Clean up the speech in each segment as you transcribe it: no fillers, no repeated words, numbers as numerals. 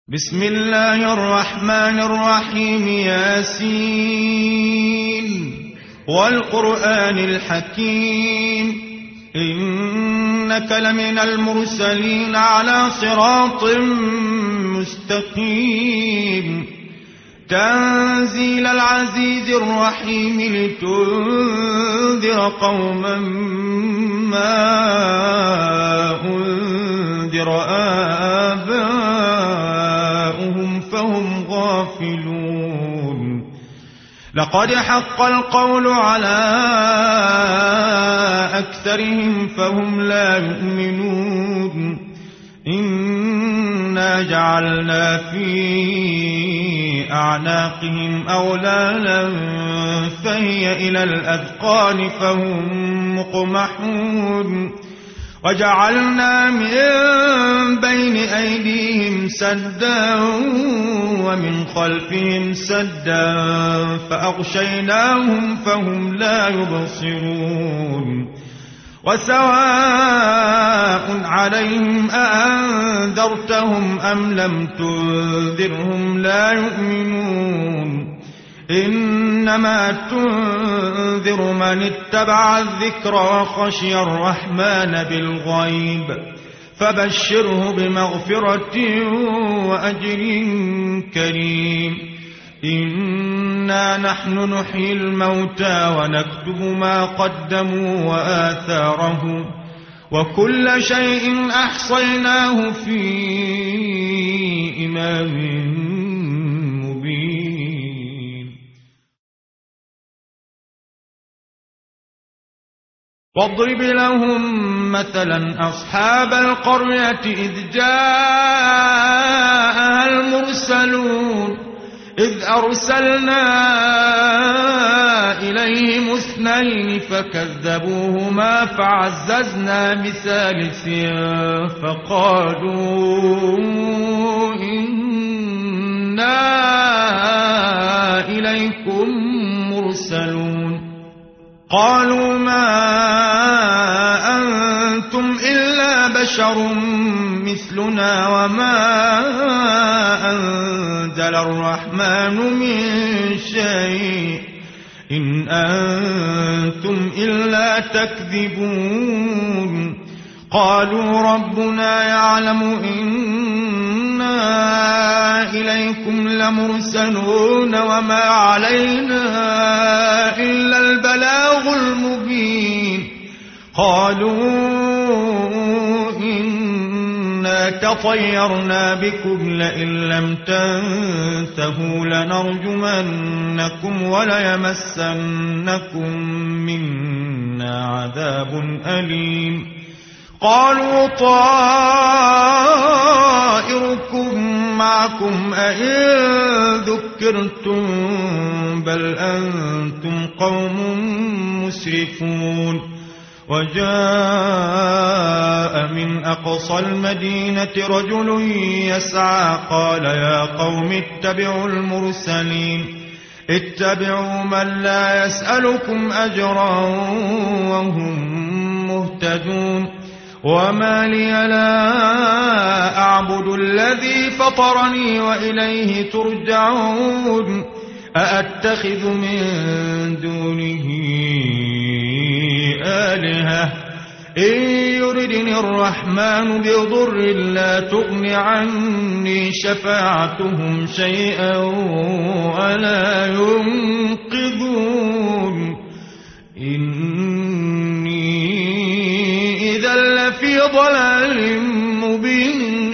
بسم الله الرحمن الرحيم. ياسين والقرآن الحكيم إنك لمن المرسلين على صراط مستقيم تنزيل العزيز الرحيم لتنذر قوما ما أنذر آباؤهم فهم غافلون. لقد حق القول على أكثرهم فهم لا يؤمنون. إنا جعلنا في أعناقهم أغلالا فهي إلى الأذقان فهم مقمحون. وجعلنا من بين أيديهم سدا ومن خلفهم سدا فأغشيناهم فهم لا يبصرون. وسواء عليهم أأنذرتهم أم لم تنذرهم لا يؤمنون. إنما تنذر من اتبع الذكر وخشي الرحمن بالغيب فبشره بمغفرة وأجر كريم. إنا نحن نحيي الموتى ونكتب ما قدموا وآثارهم وكل شيء أحصيناه في إمام مبين. واضرب لهم مثلا أصحاب القرية إذ جاءها المرسلون إذ أرسلنا إليهم اثنين فكذبوهما فعززنا بثالث فقالوا إنا إليكم مرسلون. قالوا ما أنتم إلا بشر مثلنا وما أنزل الرحمن من شيء إن أنتم إلا تكذبون. قالوا ربنا يعلم إنا إليكم لمرسلون وما علينا إلا البلاغ المبين. قالوا إنا تطيرنا بكم لئن لم تنتهوا لنرجمنكم وليمسنكم منا عذاب أليم. قالوا طائركم معكم أئن ذكرتم بل أنتم قوم مسرفون. وجاء من أقصى المدينة رجل يسعى قال يا قوم اتبعوا المرسلين اتبعوا من لا يسألكم أجرا وهم مهتدون. وما لي لا أعبد الذي فطرني وإليه ترجعون. أأتخذ من دونه آلهة إن يردني الرحمن بضر لا تغن عني شفاعتهم شيئا ولا ينقذون. إني إذا لفي ضلال مبين.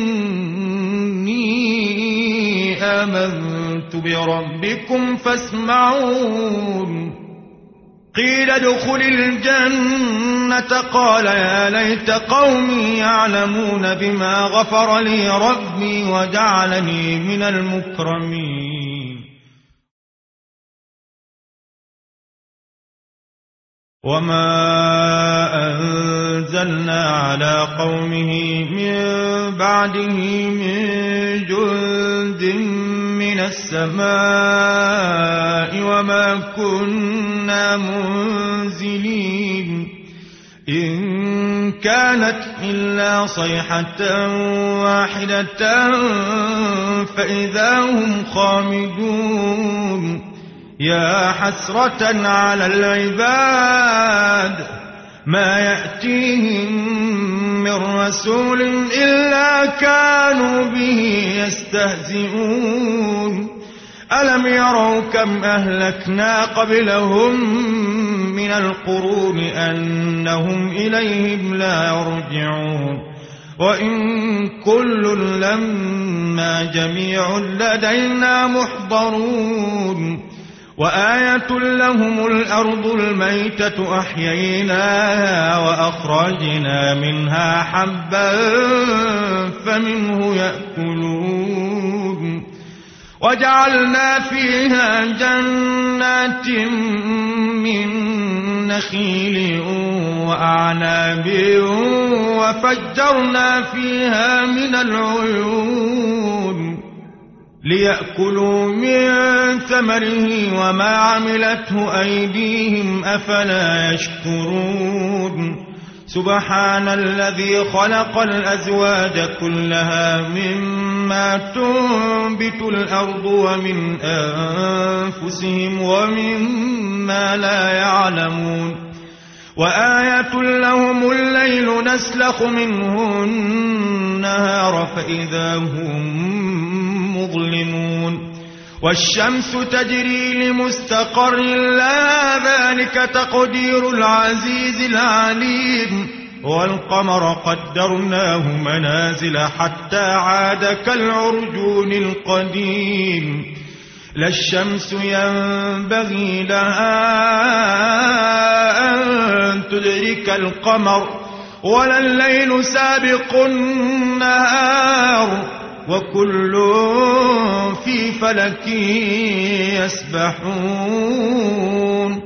إني آمنت بربكم فاسمعون. قيل ادخل الجنة قال يا ليت قومي يعلمون بما غفر لي ربي وجعلني من المكرمين. وما أنزلنا على قومه من بعده من جند من السماء وما كنا منزلين. إن كانت إلا صيحة واحدة فإذا هم خامدون يا حسرة على العباد ما يأتيهم من رسول إلا كانوا به يستهزئون ألم يروا كم أهلكنا قبلهم من القرون أنهم إليهم لا يرجعون وإن كل لما جميع لدينا محضرون وآية لهم الأرض الميتة أحييناها وأخرجنا منها حبا فمنه يأكلون وجعلنا فيها جنات من نخيل وأعناب وفجرنا فيها من العيون ليأكلوا من ثمره وما عملته أيديهم أفلا يشكرون سبحان الذي خلق الأزواج كلها مما تنبت الأرض ومن أنفسهم ومما لا يعلمون وآية لهم الليل نسلخ منه النهار فإذا هم مظلمون والشمس تجري لمستقر لها ذلك تقدير العزيز العليم والقمر قدرناه منازل حتى عاد كالعرجون القديم لا الشمس ينبغي لها أن تدرك القمر ولا الليل سابق النهار وكل في فلك يسبحون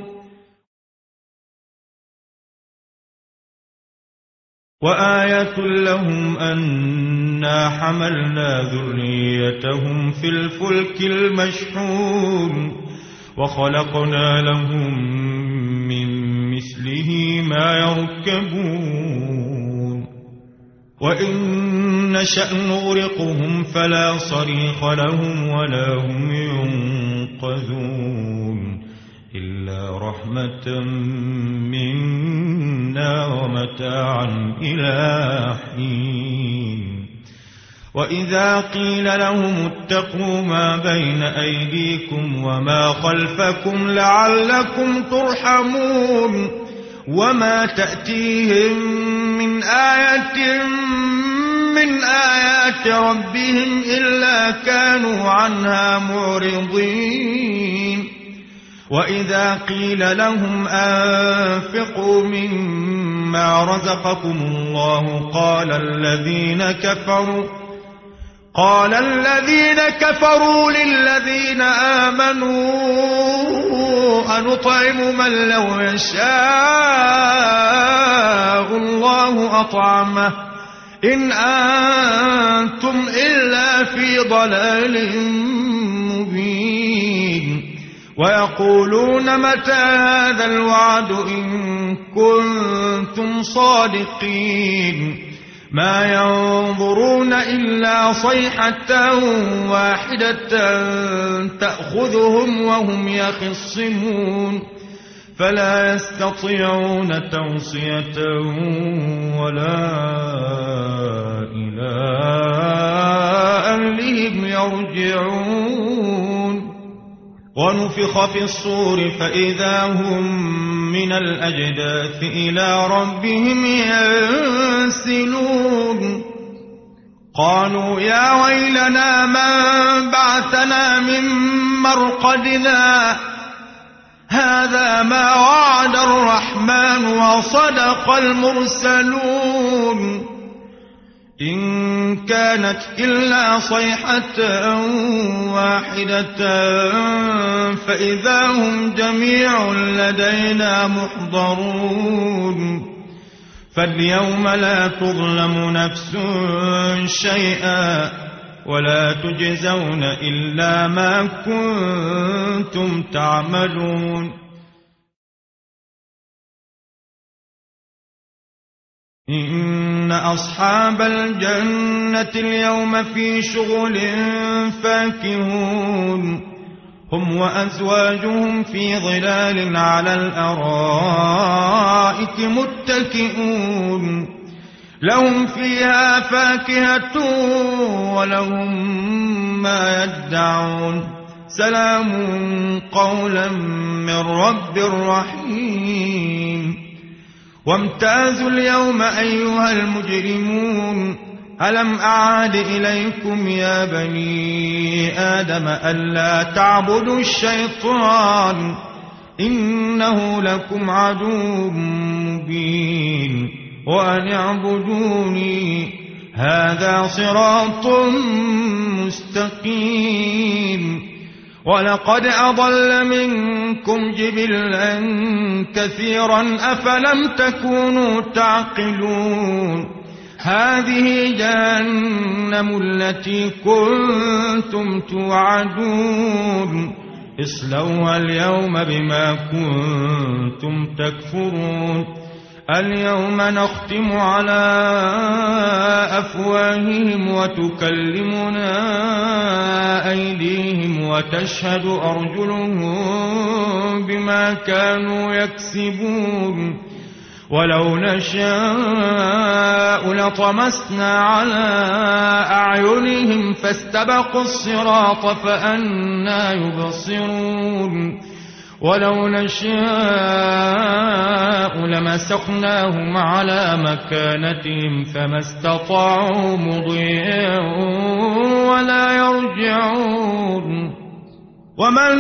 وآية لهم أنا حملنا ذريتهم في الفلك المشحون وخلقنا لهم من مثله ما يركبون وإن نشأ نغرقهم فلا صريخ لهم ولا هم ينقذون إلا رحمة منا ومتاعا إلى حين وإذا قيل لهم اتقوا ما بين أيديكم وما خلفكم لعلكم ترحمون وما تأتيهم من آية من آيات ربهم إلا كانوا عنها معرضين وإذا قيل لهم أنفقوا مما رزقكم الله قال الذين كفروا للذين آمنوا أنطعم من لو يشاء الله أطعمه إن أنتم إلا في ضلال مبين ويقولون متى هذا الوعد إن كنتم صادقين ما ينظرون إلا صيحة واحدة تأخذهم وهم يخصمون فلا يستطيعون توصية ولا إلى أهلهم يرجعون ونفخ في الصور فإذا هم من الأجداث إلى ربهم ينسلون قالوا يا ويلنا من بعثنا من مرقدنا هذا ما وعد الرحمن وصدق المرسلون إن كانت إلا صيحة واحدة فإذا هم جميع لدينا محضرون فاليوم لا تظلم نفس شيئا ولا تجزون إلا ما كنتم تعملون إن أصحاب الجنة اليوم في شغل فاكهون هم وأزواجهم في ظلال على الأرائك متكئون لهم فيها فاكهة ولهم ما يدعون سلام قولا من رب رحيم وامتازوا اليوم أيها المجرمون ألم أعهد إليكم يا بني آدم ألا تعبدوا الشيطان إنه لكم عدو مبين وأن اعبدوني هذا صراط مستقيم ولقد أضل منكم جبلا كثيرا أفلم تكونوا تعقلون هذه جهنم التي كنتم توعدون اصلوها اليوم بما كنتم تكفرون اليوم نختم على أفواههم وتكلمنا أيديهم وتشهد أرجلهم بما كانوا يكسبون ولو نشاء لطمسنا على أعينهم فاستبقوا الصراط فأنى يبصرون ولو نشاء لمسخناهم على مكانتهم فما استطاعوا مضيا ولا يرجعون ومن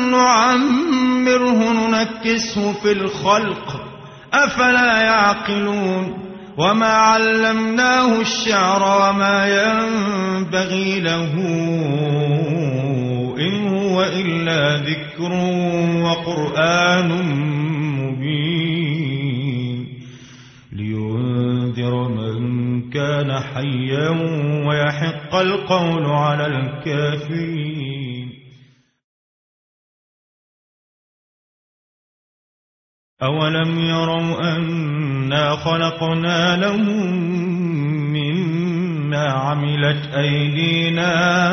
نعمره ننكسه في الخلق أفلا يعقلون وما علمناه الشعر وما ينبغي له إن هو إلا ذكر وقرآن مبين لينذر من كان حيا ويحق القول على الكافرين أولم يروا أنا خلقنا لهم مما عملت أيدينا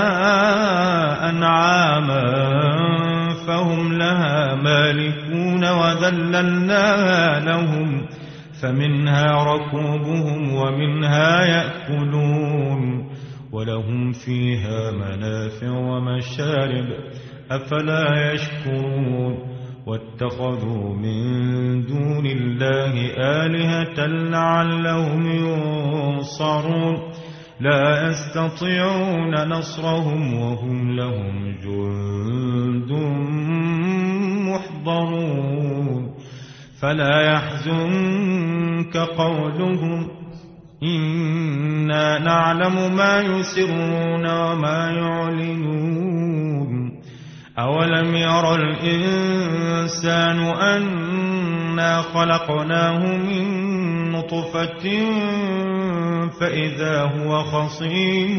أنعاما فهم لها مالكون وذللناها لهم فمنها ركوبهم ومنها يأكلون ولهم فيها منافع ومشارب أفلا يشكرون واتخذوا من دون الله آلهة لعلهم ينصرون لا يستطيعون نصرهم وهم لهم جند محضرون فلا يحزنك قولهم إنا نعلم ما يسرون وما يعلنون أولم ير الإنسان أنا خلقناه من نطفة فإذا هو خصيم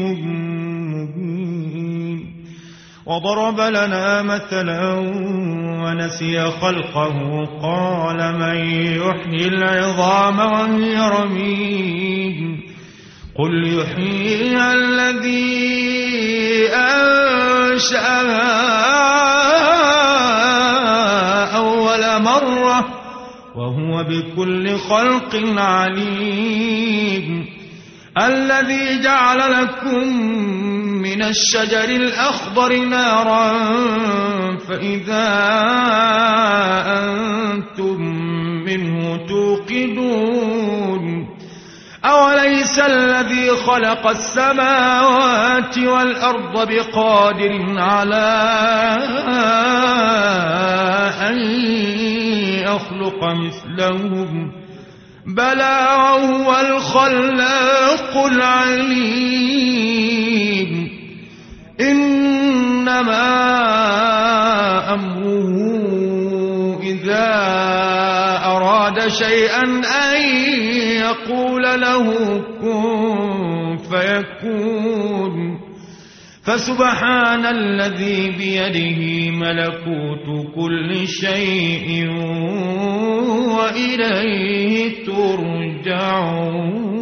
مبين وضرب لنا مثلا ونسي خلقه قال من يحيي العظام وهي رميم قل يحييها الذي أنشأها أول مرة وهو بكل خلق عليم الذي جعل لكم من الشجر الأخضر نارا فإذا أنتم منه توقدون أوليس الذي خلق السماوات والأرض بقادر على أن يخلق مثلهم بلى وهو الخلاق العليم إنما أمره إذا أراد شيئا أن يقول له كن فيكون فسبحان الذي بيده ملكوت كل شيء وإليه ترجعون.